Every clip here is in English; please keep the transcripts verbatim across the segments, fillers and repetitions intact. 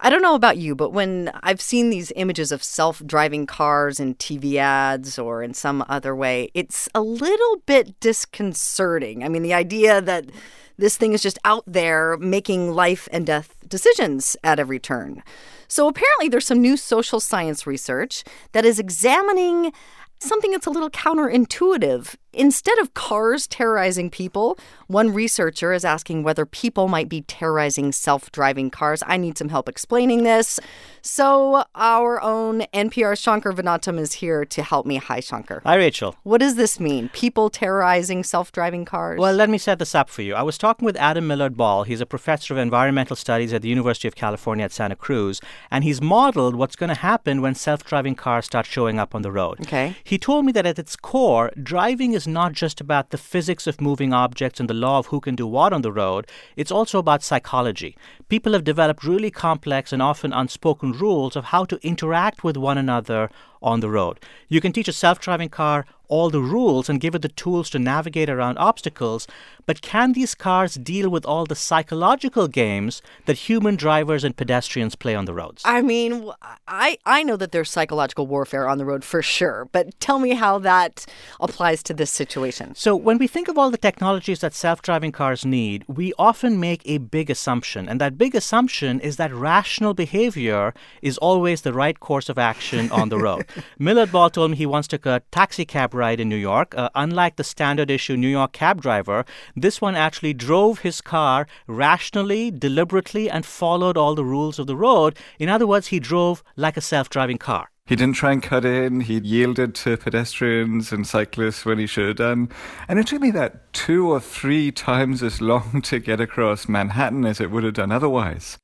I don't know about you, but when I've seen these images of self-driving cars in T V ads or in some other way, it's a little bit disconcerting. I mean, the idea that this thing is just out there making life and death decisions at every turn. So apparently there's some new social science research that is examining something that's a little counterintuitive. Instead of cars terrorizing people, one researcher is asking whether people might be terrorizing self-driving cars. I need some help explaining this. So our own N P R Shankar Vedantam is here to help me. Hi, Shankar. Hi, Rachel. What does this mean? People terrorizing self-driving cars? Well, let me set this up for you. I was talking with Adam Millard Ball. He's a professor of environmental studies at the University of California at Santa Cruz, and he's modeled what's going to happen when self-driving cars start showing up on the road. Okay. He told me that at its core, driving is not just about the physics of moving objects and the law of who can do what on the road. It's also about psychology. People have developed really complex and often unspoken rules of how to interact with one another on the road. You can teach a self-driving car all the rules and give it the tools to navigate around obstacles, but can these cars deal with all the psychological games that human drivers and pedestrians play on the roads? I mean, I, I know that there's psychological warfare on the road for sure, but tell me how that applies to this situation. So when we think of all the technologies that self-driving cars need, we often make a big assumption, and that big assumption is that rational behavior is always the right course of action on the road. Millard Ball told me he once took a taxi cab ride in New York. Uh, unlike the standard issue New York cab driver, this one actually drove his car rationally, deliberately, and followed all the rules of the road. In other words, he drove like a self-driving car. He didn't try and cut in. He yielded to pedestrians and cyclists when he should have done. And it took me that two or three times as long to get across Manhattan as it would have done otherwise.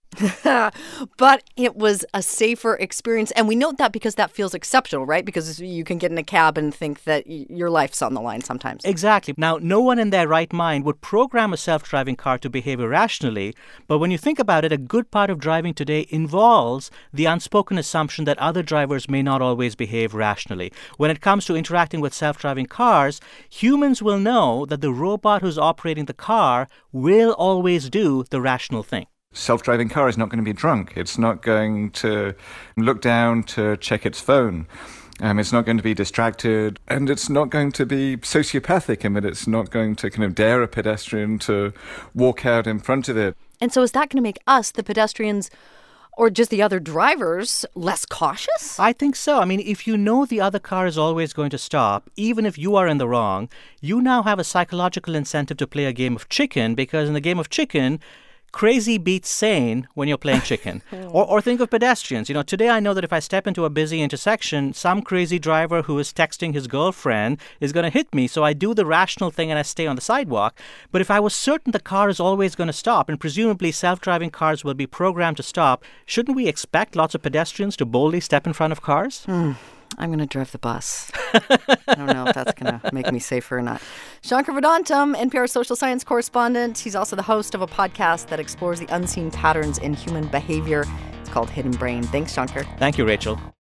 But it was a safer experience. And we note that because that feels exceptional, right? Because you can get in a cab and think that y- your life's on the line sometimes. Exactly. Now, no one in their right mind would program a self-driving car to behave irrationally. But when you think about it, a good part of driving today involves the unspoken assumption that other drivers may not always behave rationally. When it comes to interacting with self-driving cars, humans will know that the robot who's operating the car will always do the rational thing. Self-driving car is not going to be drunk. It's not going to look down to check its phone. Um, it's not going to be distracted, and it's not going to be sociopathic in that it's not going to kind of dare a pedestrian to walk out in front of it. And so is that going to make us, the pedestrians, or just the other drivers, less cautious? I think so. I mean, if you know the other car is always going to stop, even if you are in the wrong, you now have a psychological incentive to play a game of chicken, because in the game of chicken, crazy beats sane when you're playing chicken. or, or think of pedestrians. You know, today I know that if I step into a busy intersection, some crazy driver who is texting his girlfriend is going to hit me. So I do the rational thing and I stay on the sidewalk. But if I was certain the car is always going to stop, and presumably self-driving cars will be programmed to stop, shouldn't we expect lots of pedestrians to boldly step in front of cars? Hmm. I'm going to drive the bus. I don't know if that's going to make me safer or not. Shankar Vedantam, N P R social science correspondent. He's also the host of a podcast that explores the unseen patterns in human behavior. It's called Hidden Brain. Thanks, Shankar. Thank you, Rachel.